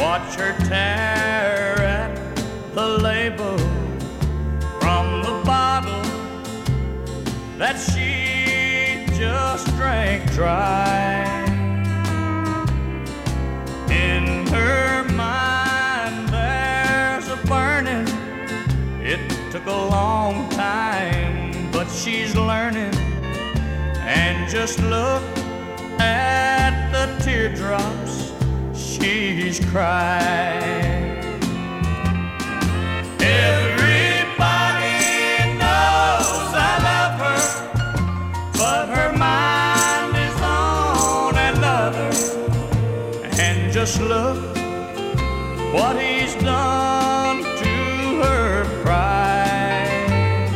watch her tear at the label from the bottle that she just drank dry. In her mind there's a burning. It took a long time, but she's learning. And just look at the teardrops she's cried. Everybody knows I love her, but her mind is on another. And just look what he's done to her pride.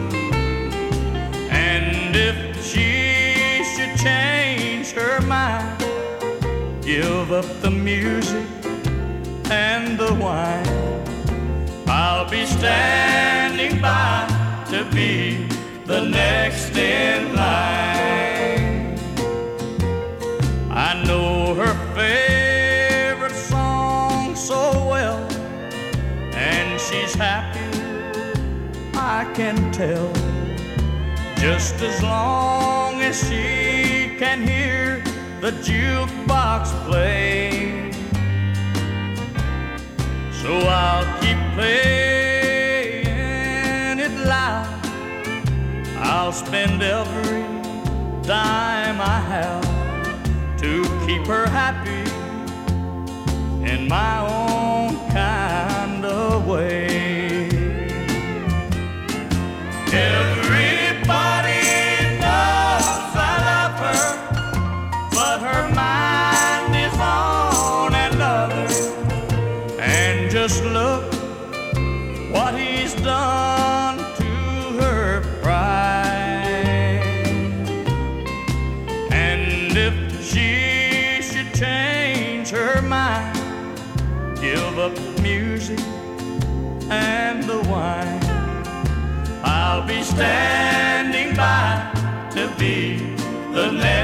And if she should change her mind, give up the music and the wine, I'll be standing by to be the next in line. I know her favorite song so well, and she's happy, I can tell, just as long as she can hear the jukebox play. So I'll keep playing it loud. I'll spend every dime I have to keep her happy in my own kind of way. Everybody knows I love her, but her mind is on another. And just look what he's done to her pride. And if she should change her mind, give up the music and the wine, I'll be standing by to be the next